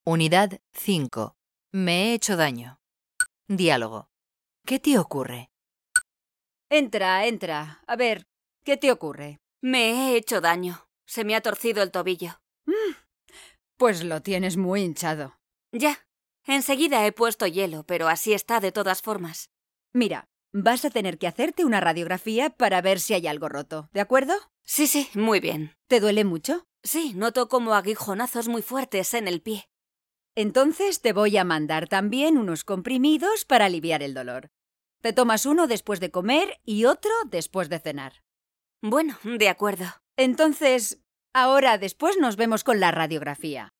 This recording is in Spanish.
Unidad 5. Me he hecho daño. Diálogo. ¿Qué te ocurre? Entra. A ver, ¿qué te ocurre? Me he hecho daño. Se me ha torcido el tobillo. Pues lo tienes muy hinchado. Ya. Enseguida he puesto hielo, pero así está de todas formas. Mira, vas a tener que hacerte una radiografía para ver si hay algo roto, ¿de acuerdo? Sí, muy bien. ¿Te duele mucho? Sí, noto como aguijonazos muy fuertes en el pie. Entonces te voy a mandar también unos comprimidos para aliviar el dolor. Te tomas uno después de comer y otro después de cenar. Bueno, de acuerdo. Entonces, ahora después nos vemos con la radiografía.